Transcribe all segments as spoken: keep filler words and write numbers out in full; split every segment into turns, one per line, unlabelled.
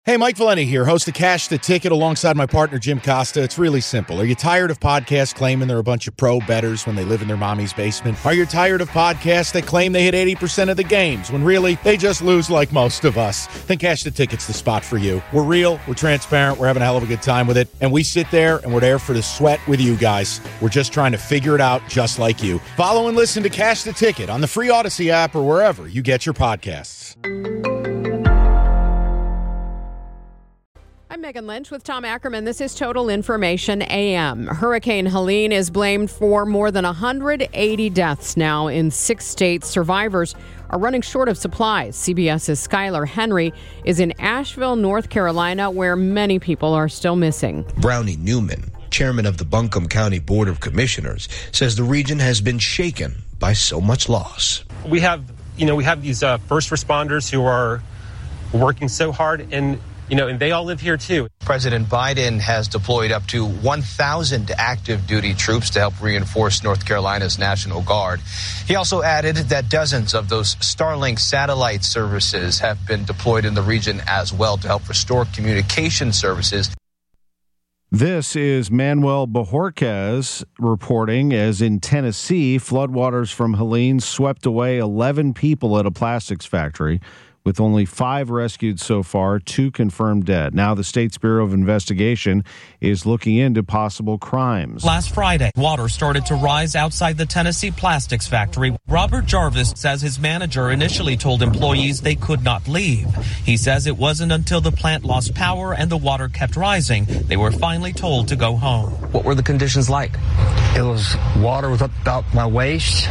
Hey, Mike Valenti here, host of Cash the Ticket alongside my partner, Jim Costa. It's really simple. Are you tired of podcasts claiming they're a bunch of pro bettors when they live in their mommy's basement? Are you tired of podcasts that claim they hit eighty percent of the games when really they just lose like most of us? Then Cash the Ticket's the spot for you. We're real, we're transparent, we're having a hell of a good time with it, and we sit there and we're there for the sweat with you guys. We're just trying to figure it out just like you. Follow and listen to Cash the Ticket on the free Odyssey app or wherever you get your podcasts.
I'm Megan Lynch with Tom Ackerman. This is Total Information A M. Hurricane Helene is blamed for more than one hundred eighty deaths now in six states. Survivors are running short of supplies. CBS's Skylar Henry is in Asheville, North Carolina, where many people are still missing.
Brownie Newman, chairman of the Buncombe County Board of Commissioners, says the region has been shaken by so much loss.
We have, you know, we have these uh, first responders who are working so hard, and You know, and they all live here, too.
President Biden has deployed up to one thousand active duty troops to help reinforce North Carolina's National Guard. He also added that dozens of those Starlink satellite services have been deployed in the region as well to help restore communication services.
This is Manuel Bojorquez reporting as in Tennessee, floodwaters from Helene swept away eleven people at a plastics factory, with only five rescued so far, two confirmed dead. Now the State's Bureau of Investigation is looking into possible crimes.
Last Friday, water started to rise outside the Tennessee plastics factory. Robert Jarvis says his manager initially told employees they could not leave. He says it wasn't until the plant lost power and the water kept rising they were finally told to go home.
What were the conditions like?
It was water was up about my waist,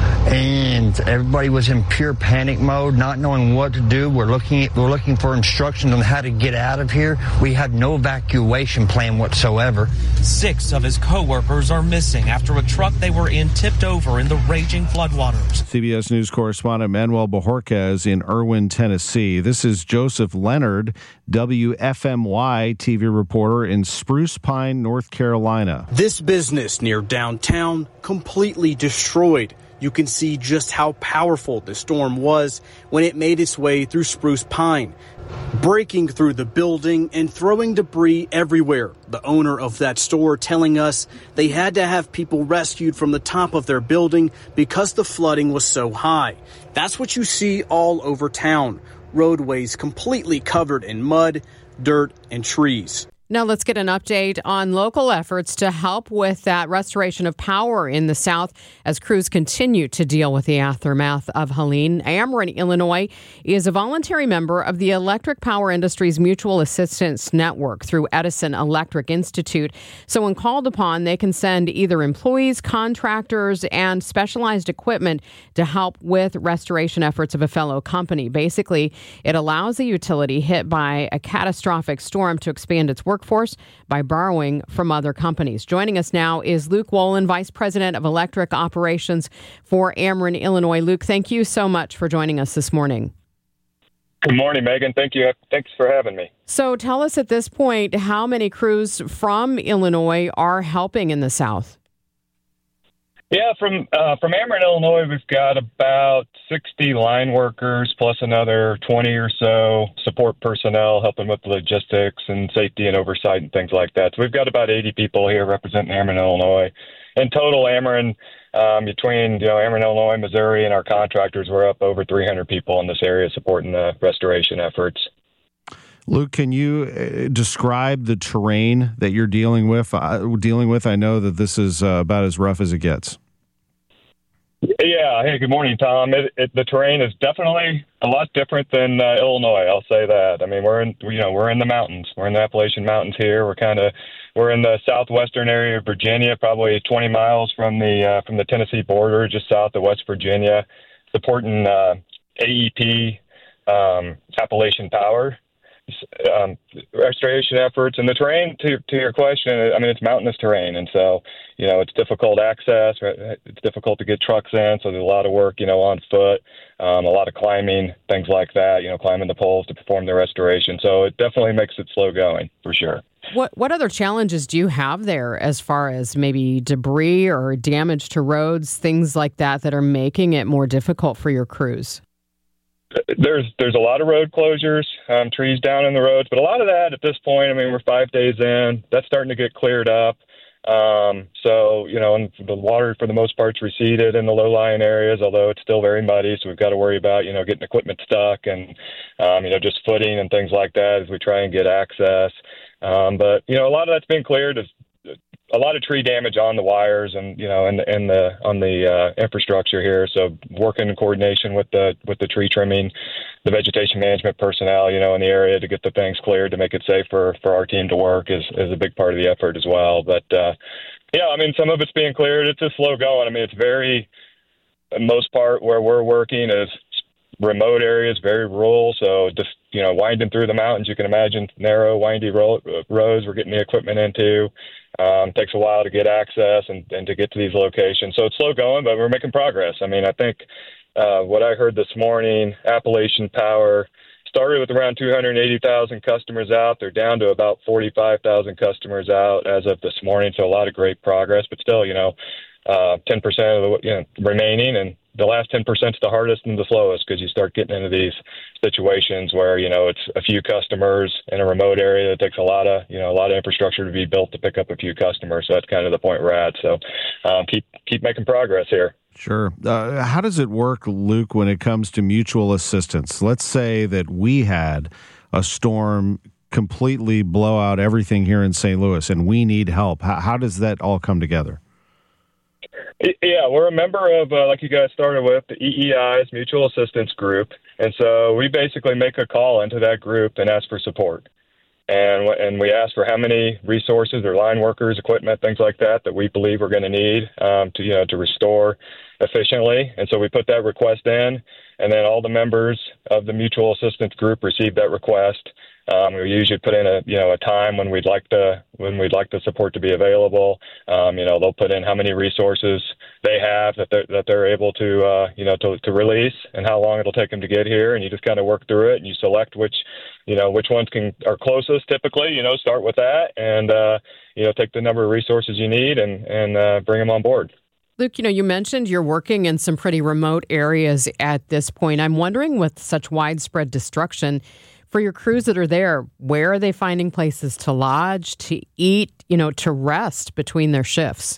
and everybody was in pure panic mode, not knowing what to do. We're looking at, we're looking for instructions on how to get out of here. We had no evacuation plan whatsoever.
Six of his co-workers are missing after a truck they were in tipped over in the raging floodwaters.
C B S News correspondent Manuel Bojorquez in Irwin, Tennessee. This is Joseph Leonard, W F M Y T V reporter in Spruce Pine, North Carolina.
This business near downtown completely destroyed. You can see just how powerful the storm was when it made its way through Spruce Pine, breaking through the building and throwing debris everywhere. The owner of that store telling us they had to have people rescued from the top of their building because the flooding was so high. That's what you see all over town. Roadways completely covered in mud, dirt, and trees.
Now let's get an update on local efforts to help with that restoration of power in the South as crews continue to deal with the aftermath of Helene. Ameren, Illinois is a voluntary member of the Electric Power Industries Mutual Assistance Network through Edison Electric Institute. So when called upon, they can send either employees, contractors, and specialized equipment to help with restoration efforts of a fellow company. Basically, it allows a utility hit by a catastrophic storm to expand its work workforce by borrowing from other companies. Joining us now is Luke Wolin, Vice President of Electric Operations for Ameren, Illinois. Luke, thank you so much for joining us this morning.
Good morning, Megan. Thank you. Thanks for having me.
So tell us at this point, how many crews from Illinois are helping in the South?
Yeah, from uh, from Ameren, Illinois, we've got about sixty line workers plus another twenty or so support personnel helping with the logistics and safety and oversight and things like that. So we've got about eighty people here representing Ameren, Illinois. In total, Ameren, um, between you know Ameren, Illinois, Missouri, and our contractors, we're up over three hundred people in this area supporting the restoration efforts.
Luke, can you uh, describe the terrain that you're dealing with? Uh, dealing with, I know that this is uh, about as rough as it gets.
Yeah. Hey, good morning, Tom. It, it, the terrain is definitely a lot different than uh, Illinois. I'll say that. I mean, we're in, you know, we're in the mountains. We're in the Appalachian Mountains here. We're kind of, we're in the southwestern area of Virginia, probably twenty miles from the uh, from the Tennessee border, just south of West Virginia, supporting uh, A E P, um, Appalachian Power. Um, restoration efforts and the terrain to, to your question, I mean, it's mountainous terrain. And so, you know, it's difficult access. It's difficult to get trucks in. So there's a lot of work, you know, on foot, um, a lot of climbing, things like that, you know, climbing the poles to perform the restoration. So it definitely makes it slow going for sure.
What what other challenges do you have there as far as maybe debris or damage to roads, things like that, that are making it more difficult for your crews?
There's there's a lot of road closures, um, trees down in the roads, but a lot of that at this point, I mean, we're five days in, that's starting to get cleared up. Um, so, you know, and the water for the most part's receded in the low-lying areas, although it's still very muddy. So we've got to worry about, you know, getting equipment stuck and, um, you know, just footing and things like that as we try and get access. Um, but, you know, a lot of that's been cleared. Is a lot of tree damage on the wires and, you know, and in the, on the, uh, infrastructure here. So working in coordination with the, with the tree trimming, the vegetation management personnel, you know, in the area to get the things cleared to make it safe for, for our team to work is, is a big part of the effort as well. But, uh, yeah, I mean, some of it's being cleared. It's just slow going. I mean, it's very, the most part where we're working is remote areas, very rural. So just, you know, winding through the mountains, you can imagine narrow, windy ro- roads we're getting the equipment into. Um, takes a while to get access and, and to get to these locations. So it's slow going, but we're making progress. I mean, I think uh, what I heard this morning, Appalachian Power started with around two hundred eighty thousand customers out. They're down to about forty-five thousand customers out as of this morning. So a lot of great progress, but still, you know, uh, ten percent of the you know, remaining, and the last ten percent is the hardest and the slowest because you start getting into these situations where, you know, it's a few customers in a remote area that takes a lot of, you know, a lot of infrastructure to be built to pick up a few customers. So that's kind of the point we're at. So um, keep keep making progress here.
Sure. Uh, how does it work, Luke, when it comes to mutual assistance? Let's say that we had a storm completely blow out everything here in Saint Louis and we need help. How, how does that all come together?
Yeah, we're a member of, uh, like you guys started with, the E E I's Mutual Assistance Group. And so we basically make a call into that group and ask for support. And and we ask for how many resources or line workers, equipment, things like that, that we believe we're going to need um, to, you know, to restore efficiently. And so we put that request in, and then all the members of the Mutual Assistance Group receive that request. Um, we usually put in a, you know, a time when we'd like the, when we'd like the support to be available. Um, you know, they'll put in how many resources they have that they're, that they're able to, uh, you know, to, to release and how long it'll take them to get here. And you just kind of work through it and you select which, you know, which ones can are closest typically, you know, start with that and, uh, you know, take the number of resources you need and, and, uh, bring them on board.
Luke, you know, you mentioned you're working in some pretty remote areas at this point. I'm wondering, with such widespread destruction, for your crews that are there, where are they finding places to lodge, to eat, you know, to rest between their shifts?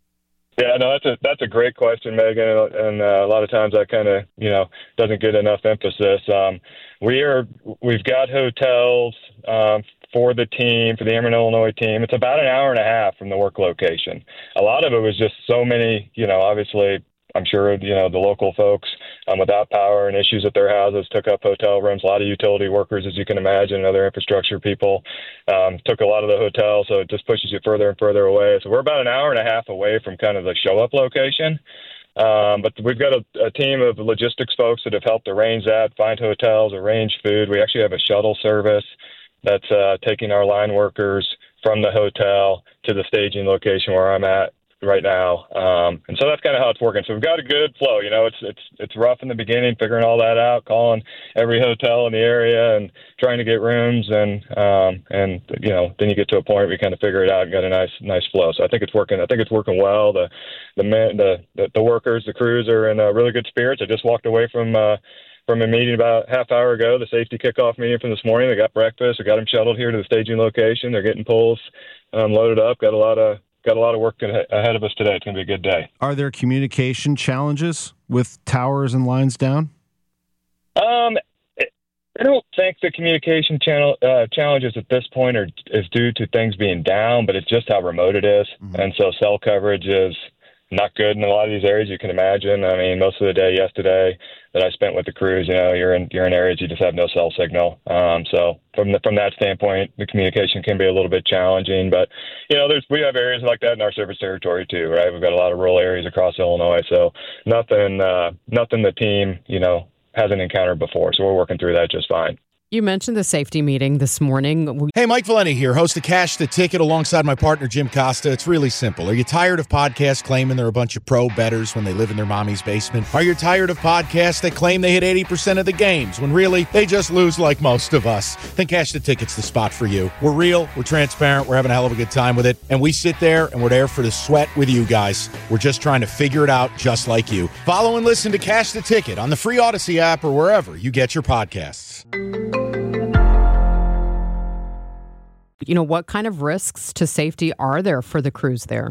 Yeah, no, that's a that's a great question, Megan, and uh, a lot of times that kind of, you know, doesn't get enough emphasis. Um, we are we've got hotels um, for the team, for the Ameren, Illinois team. It's about an hour and a half from the work location. A lot of it was just so many, you know, obviously, I'm sure, you know, the local folks um, without power and issues at their houses took up hotel rooms. A lot of utility workers, as you can imagine, and other infrastructure people um, took a lot of the hotels. So it just pushes you further and further away. So we're about an hour and a half away from kind of the show up location. Um, but we've got a, a team of logistics folks that have helped arrange that, find hotels, arrange food. We actually have a shuttle service that's uh, taking our line workers from the hotel to the staging location where I'm at right now. Um, and so that's kind of how it's working. So we've got a good flow. You know, it's it's it's rough in the beginning, figuring all that out, calling every hotel in the area and trying to get rooms. And, um, and you know, then you get to a point where you kind of figure it out and got a nice nice flow. So I think it's working. I think it's working well. The the men, the, the, the workers, the crews are in uh, really good spirits. I just walked away from uh, from a meeting about a half hour ago, the safety kickoff meeting from this morning. They got breakfast. We got them shuttled here to the staging location. They're getting poles um, loaded up. Got a lot of Got a lot of work ahead of us today. It's going to be a good day.
Are there communication challenges with towers and lines down?
Um, I don't think the communication channel uh, challenges at this point are is due to things being down, but it's just how remote it is. Mm-hmm. And so cell coverage is not good in a lot of these areas, you can imagine. I mean, most of the day yesterday that I spent with the crews, you know, you're in you're in areas you just have no cell signal. Um, so from the, from that standpoint, the communication can be a little bit challenging. But you know, there's we have areas like that in our service territory too, right? We've got a lot of rural areas across Illinois, so nothing uh, nothing the team you know hasn't encountered before. So we're working through that just fine.
You mentioned the safety meeting this morning.
Hey, Mike Valenti here, host of Cash the Ticket alongside my partner, Jim Costa. It's really simple. Are you tired of podcasts claiming they're a bunch of pro bettors when they live in their mommy's basement? Are you tired of podcasts that claim they hit eighty percent of the games when really they just lose like most of us? Then Cash the Ticket's the spot for you. We're real, we're transparent, we're having a hell of a good time with it, and we sit there and we're there for the sweat with you guys. We're just trying to figure it out just like you. Follow and listen to Cash the Ticket on the free Odyssey app or wherever you get your podcasts.
You know, what kind of risks to safety are there for the crews there?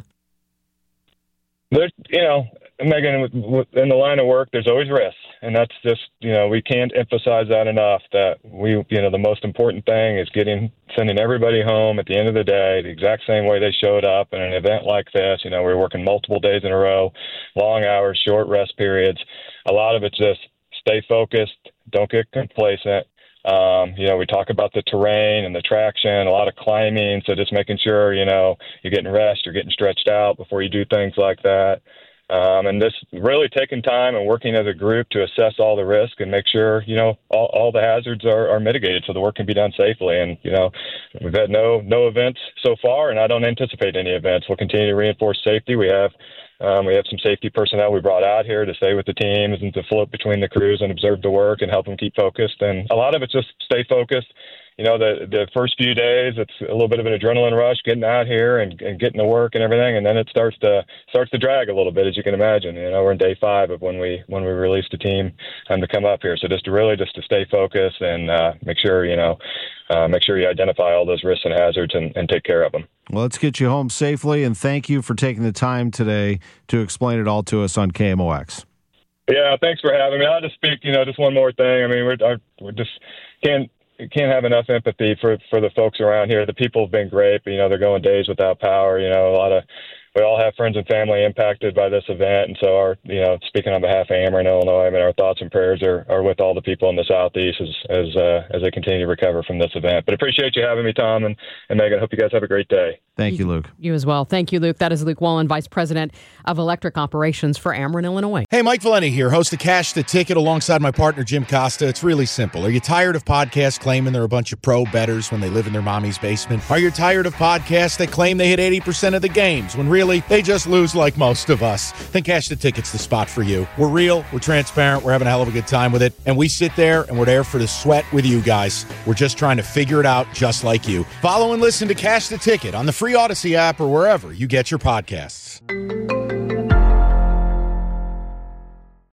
There's, you know, Megan, in the line of work, there's always risks. And that's just, you know, we can't emphasize that enough, that we, you know, the most important thing is getting, sending everybody home at the end of the day the exact same way they showed up in an event like this. You know, we're working multiple days in a row, long hours, short rest periods. A lot of it's just stay focused, don't get complacent. Um, you know, we talk about the terrain and the traction, a lot of climbing. So just making sure, you know, you're getting rest, you're getting stretched out before you do things like that. Um, and this really taking time and working as a group to assess all the risk and make sure, you know, all, all the hazards are, are mitigated so the work can be done safely. And, you know, we've had no, no events so far, and I don't anticipate any events. We'll continue to reinforce safety. We have, um, we have some safety personnel we brought out here to stay with the teams and to float between the crews and observe the work and help them keep focused. And a lot of it's just stay focused. You know, the the first few days, it's a little bit of an adrenaline rush getting out here and, and getting to work and everything, and then it starts to starts to drag a little bit, as you can imagine. You know, we're in day five of when we when we released the team um, to come up here. So just to really just to stay focused and uh, make sure you know uh, make sure you identify all those risks and hazards and, and take care of them.
Well, let's get you home safely, and thank you for taking the time today to explain it all to us on K M O X.
Yeah, thanks for having me. I'll just speak. You know, just one more thing. I mean, we're we just can't. can't have enough empathy for, for the folks around here. The people have been great, but, you know, they're going days without power. You know, a lot of, we all have friends and family impacted by this event. And so our, you know, speaking on behalf of Ameren, Illinois, I mean, our thoughts and prayers are, are with all the people in the Southeast as, as, uh, as they continue to recover from this event. But appreciate you having me, Tom and, and Megan. Hope you guys have a great day.
Thank you, Luke.
You as well. Thank you, Luke. That is Luke Wallen, Vice President of Electric Operations for Ameren, Illinois.
Hey, Mike Valenti here, host of Cash the Ticket alongside my partner, Jim Costa. It's really simple. Are you tired of podcasts claiming they're a bunch of pro bettors when they live in their mommy's basement? Are you tired of podcasts that claim they hit eighty percent of the games when really they just lose like most of us? Then Cash the Ticket's the spot for you. We're real, we're transparent, we're having a hell of a good time with it, and we sit there and we're there for the sweat with you guys. We're just trying to figure it out just like you. Follow and listen to Cash the Ticket on the free Odyssey app or wherever you get your podcasts.